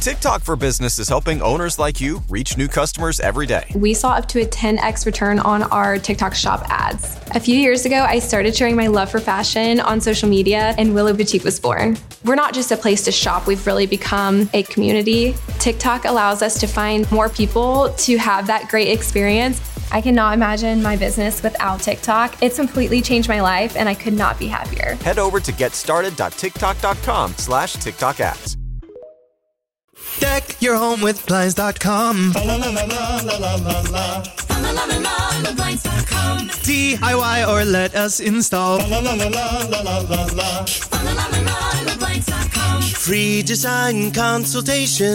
TikTok for Business is helping owners like you reach new customers every day. We saw up to a 10x return on our TikTok shop ads. A few years ago, I started sharing my love for fashion on social media, and Willow Boutique was born. We're not just a place to shop, we've really become a community. TikTok allows us to find more people to have that great experience. I cannot imagine my business without TikTok. It's completely changed my life, and I could not be happier. Head over to getstarted.tiktok.com/TikTok ads. Deck your home with Blinds.com. DIY or let us install. Free design consultation.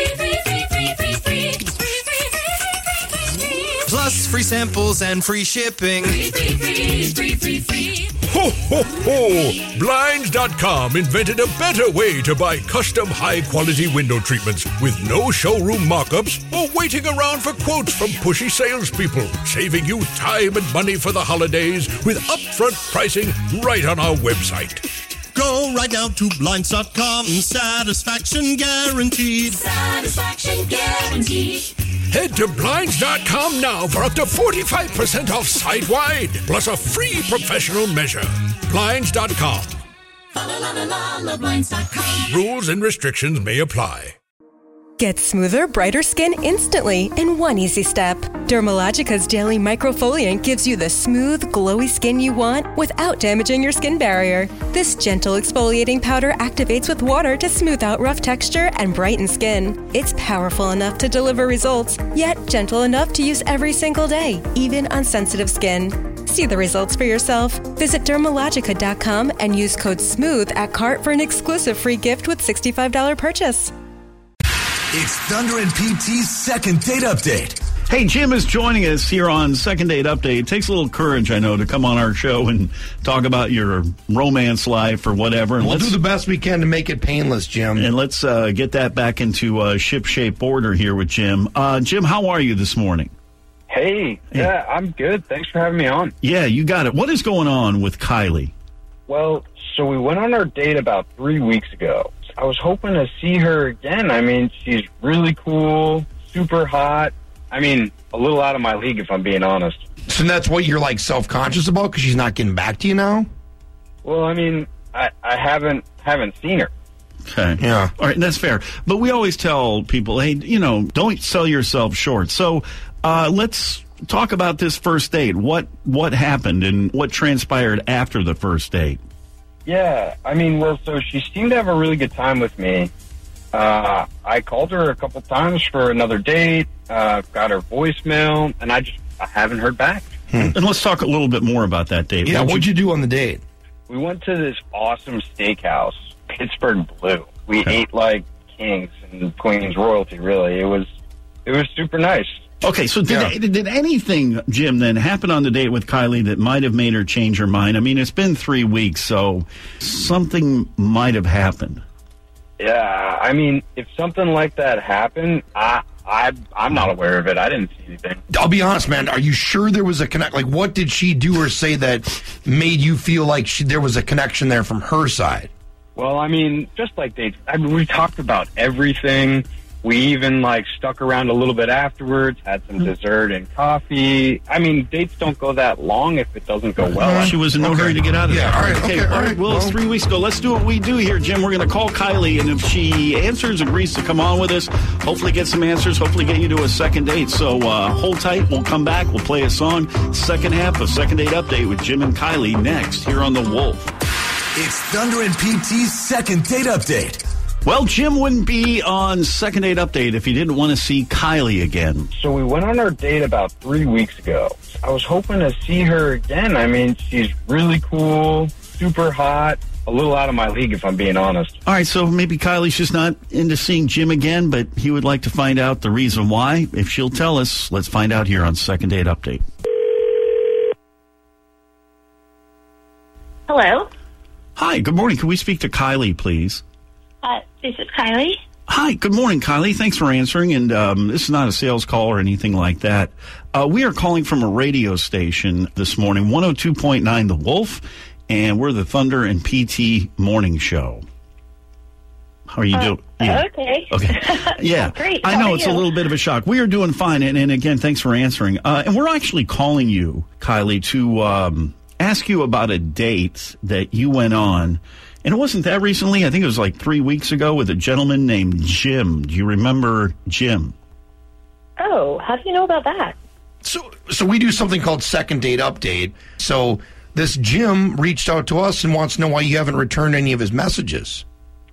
Plus free samples and free shipping. Ho, ho, ho! Blinds.com invented a better way to buy custom high-quality window treatments with no showroom mock-ups or waiting around for quotes from pushy salespeople, saving you time and money for the holidays with upfront pricing right on our website. Go right now to Blinds.com. Satisfaction guaranteed. Satisfaction guaranteed. Head to Blinds.com now for up to 45% off site-wide, plus a free professional measure. Blinds.com. Blinds.com. Rules and restrictions may apply. Get smoother, brighter skin instantly in one easy step. Dermalogica's daily microfoliant gives you the smooth, glowy skin you want without damaging your skin barrier. This gentle exfoliating powder activates with water to smooth out rough texture and brighten skin. It's powerful enough to deliver results, yet gentle enough to use every single day, even on sensitive skin. See the results for yourself. Visit Dermalogica.com and use code SMOOTH at cart for an exclusive free gift with $65 purchase. It's Thunder and PT's second date update. Hey, Jim is joining us here on Second Date Update. It takes a little courage, I know, to come on our show and talk about your romance life or whatever. And we'll do the best we can to make it painless, Jim. And let's get that back into ship-shape order here with Jim. Jim, how are you this morning? Hey, yeah, I'm good. Thanks for having me on. Yeah, you got it. What is going on with Kylie? Well, so we went on our date about 3 weeks ago. I was hoping to see her again. I mean, she's really cool, super hot. I mean, a little out of my league, if I'm being honest. So that's what you're, like, self-conscious about because she's not getting back to you now? Well, I mean, I haven't seen her. Okay. Yeah. All right, that's fair. But we always tell people, hey, don't sell yourself short. So let's talk about this first date. What happened and what transpired after the first date? Yeah, I mean, well, so she seemed to have a really good time with me. I called her a couple times for another date, got her voicemail, and I haven't heard back. And let's talk a little bit more about that date. Yeah, what'd you do on the date? We went to this awesome steakhouse, Pittsburgh Blue. We ate like kings and queens royalty, really. It was super nice. Okay, so did anything, Jim, then happen on the date with Kylie that might have made her change her mind? I mean, it's been 3 weeks, so something might have happened. Yeah, I mean, if something like that happened, I'm not aware of it. I didn't see anything. I'll be honest, man. Are you sure there was a connect? Like, what did she do or say that made you feel like there was a connection there from her side? Well, I mean, just like dates. I mean, we talked about everything. We even, stuck around a little bit afterwards, had some dessert and coffee. I mean, dates don't go that long if it doesn't go well. She was in no hurry to get out of there. All right. All right. Well, it's 3 weeks ago. Let's do what we do here, Jim. We're going to call Kylie, and if she answers, agrees to come on with us, hopefully get some answers, hopefully get you to a second date. So hold tight. We'll come back. We'll play a song. Second half of Second Date Update with Jim and Kylie next here on The Wolf. It's Thunder and PT's second date update. Well, Jim wouldn't be on Second Date Update if he didn't want to see Kylie again. So we went on our date about 3 weeks ago. I was hoping to see her again. I mean, she's really cool, super hot, a little out of my league, if I'm being honest. All right, so maybe Kylie's just not into seeing Jim again, but he would like to find out the reason why. If she'll tell us, let's find out here on Second Date Update. Hello? Hi, good morning. Can we speak to Kylie, please? This is Kylie. Hi, good morning, Kylie. Thanks for answering. And this is not a sales call or anything like that. We are calling from a radio station this morning, 102.9 The Wolf, and we're the Thunder and PT Morning Show. How are you doing? Yeah. Okay. Yeah. Great. I How know are it's a you? little bit of a shock. We are doing fine. And again, thanks for answering. And we're actually calling you, Kylie, to ask you about a date that you went on. And it wasn't that recently. I think it was like 3 weeks ago with a gentleman named Jim. Do you remember Jim? Oh, how do you know about that? So we do something called Second Date Update. So this Jim reached out to us and wants to know why you haven't returned any of his messages.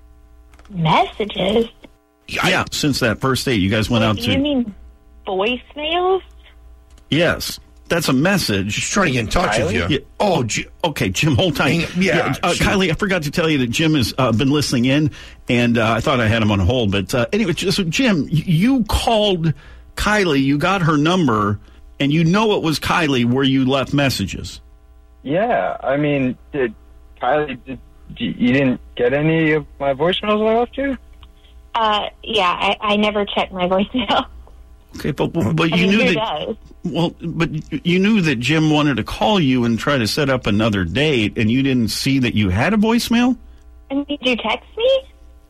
Messages? Yeah, since that first date, you guys went out Do to... you mean voicemails? Yes, that's a message. She's trying to get in touch with you. Yeah. Oh, okay, Jim, hold tight. Kylie, I forgot to tell you that Jim has been listening in, and I thought I had him on hold. But anyway, so Jim, you called Kylie, you got her number, and you know it was Kylie where you left messages. Yeah, I mean, Kylie, you didn't get any of my voicemails I left you? Yeah, I never check my voicemail. Okay, but you knew who that. does? Well, but you knew that Jim wanted to call you and try to set up another date, and you didn't see that you had a voicemail? And did you text me?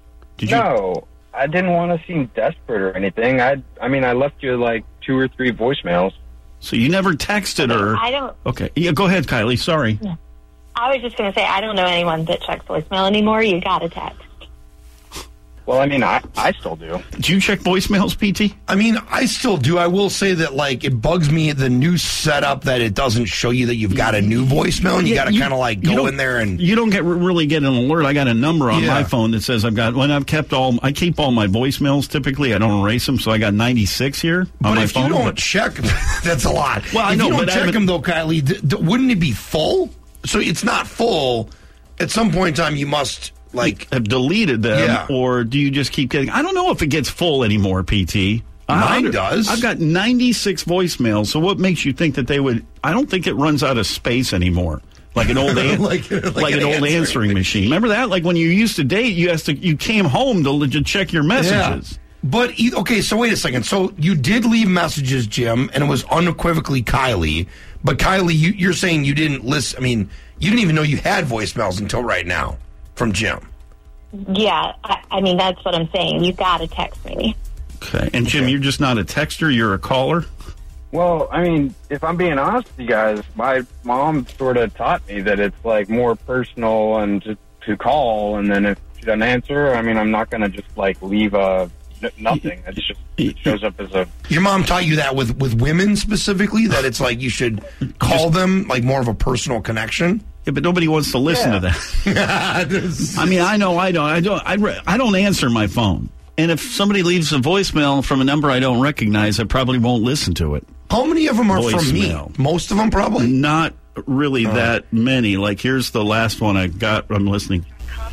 No, I didn't want to seem desperate or anything. I mean, I left you like 2 or 3 voicemails. So you never texted her? I don't. Okay, yeah, go ahead, Kylie. Sorry. No. I was just going to say, I don't know anyone that checks voicemail anymore. You got to text. Well, I mean, I still do. Do you check voicemails, PT? I mean, I still do. I will say that, like, it bugs me, the new setup, that it doesn't show you that you've got a new voicemail, and you got to kind of, like, go in there and... You don't really get an alert. I got a number on my phone that says I keep all my voicemails, typically. I don't erase them, so I got 96 here on but my if phone. you don't check, that's a lot. Well, I if know, you don't but check them, though, Kylie, wouldn't it be full? So it's not full. At some point in time, you must... like have deleted them, or do you just keep getting... I don't know if it gets full anymore, PT. Mine does. I've got 96 voicemails, so what makes you think that they would... I don't think it runs out of space anymore. Like an old like an old answering machine. Remember that? Like when you used to date, you came home to check your messages. Yeah. But, okay, so wait a second. So you did leave messages, Jim, and it was unequivocally Kylie. But Kylie, you're saying you didn't listen... I mean, you didn't even know you had voicemails until right now. From Jim. Yeah, I mean, that's what I'm saying. You got to text me. Okay. And Jim, you're just not a texter, you're a caller? Well, I mean, if I'm being honest with you guys, my mom sort of taught me that it's like more personal and to call, and then if she doesn't answer, I mean, I'm not going to just like leave nothing. It's just, it shows up as a... Your mom taught you that with women specifically, that it's like you should call them like more of a personal connection? Yeah, but nobody wants to listen to that. I mean, I know I don't answer my phone. And if somebody leaves a voicemail from a number I don't recognize, I probably won't listen to it. How many of them are from me? Most of them, probably? Not really that many. Like, here's the last one I got. I'm listening.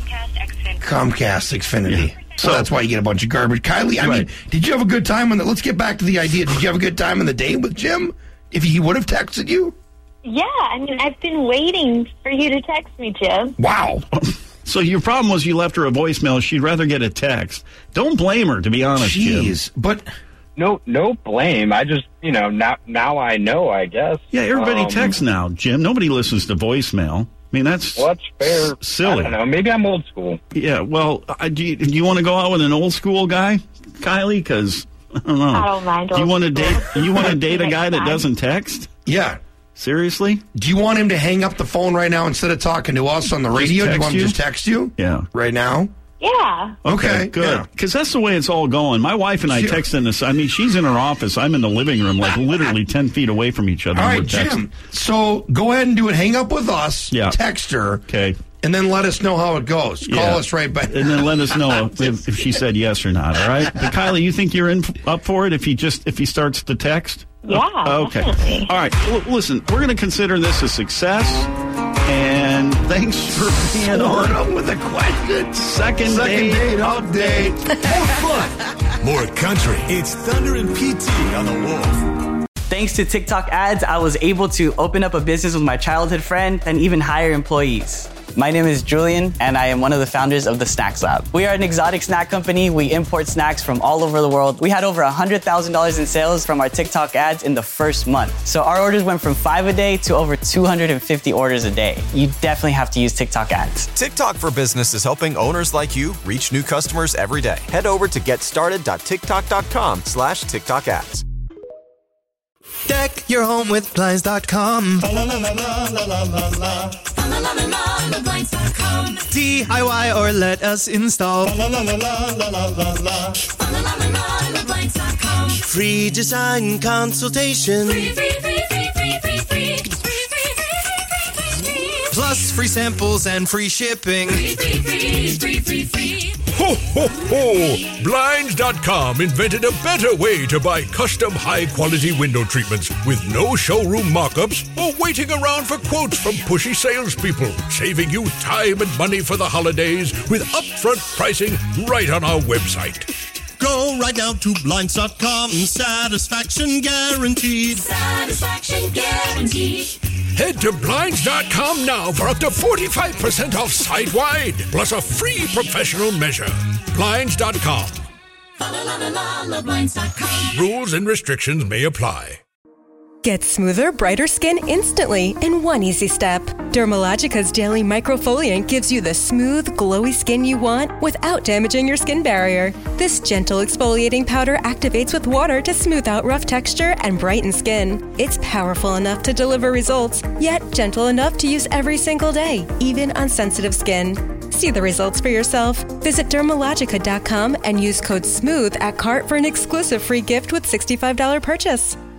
Comcast Xfinity. Yeah. So that's why you get a bunch of garbage. Kylie, I mean, did you have a good time let's get back to the idea. Did you have a good time on the date with Jim? If he would have texted you? Yeah, I mean, I've been waiting for you to text me, Jim. Wow. So your problem was you left her a voicemail. She'd rather get a text. Don't blame her, to be honest, Jim. But no blame. I just, now I know, I guess. Yeah, everybody texts now, Jim. Nobody listens to voicemail. I mean, that's fair. Silly. I don't know. Maybe I'm old school. Yeah, well, do you want to go out with an old school guy, Kylie? Because I don't know. I don't mind. Do you want to date? You want to date a guy that doesn't text? Yeah. Seriously? Do you want him to hang up the phone right now instead of talking to us on the radio? Do you want him to just text you? Yeah. Right now? Yeah. Okay, good. Because that's the way it's all going. My wife and I text in this. I mean, she's in her office. I'm in the living room, like literally 10 feet away from each other. All right, Jim. So go ahead and do it. Hang up with us. Yeah. Text her. Okay. And then let us know how it goes. Call us right back. And then let us know if she said yes or not, all right? But Kylie, you think you're up for it if he starts to text? Yeah, okay. Definitely. All right. Listen, we're going to consider this a success. And thanks for being on with a question. Second date update. More fun. More country. It's Thunder and PT on the Wolf. Thanks to TikTok ads, I was able to open up a business with my childhood friend and even hire employees. My name is Julian, and I am one of the founders of the Snacks Lab. We are an exotic snack company. We import snacks from all over the world. We had over $100,000 in sales from our TikTok ads in the first month. So our orders went from 5 a day to over 250 orders a day. You definitely have to use TikTok ads. TikTok for Business is helping owners like you reach new customers every day. Head over to getstarted.tiktok.com/TikTok ads. Deck your home with Blinds.com. DIY or let us install. Free design consultation. Plus free samples and free shipping. Ho, ho, ho! Blinds.com invented a better way to buy custom high-quality window treatments with no showroom mock-ups or waiting around for quotes from pushy salespeople, saving you time and money for the holidays with upfront pricing right on our website. Go right now to Blinds.com. Satisfaction guaranteed. Satisfaction guaranteed. Head to Blinds.com now for up to 45% off site-wide, plus a free professional measure. Blinds.com. Blinds.com. Rules and restrictions may apply. Get smoother, brighter skin instantly in one easy step. Dermalogica's daily microfoliant gives you the smooth, glowy skin you want without damaging your skin barrier. This gentle exfoliating powder activates with water to smooth out rough texture and brighten skin. It's powerful enough to deliver results, yet gentle enough to use every single day, even on sensitive skin. See the results for yourself. Visit Dermalogica.com and use code SMOOTH at cart for an exclusive free gift with $65 purchase.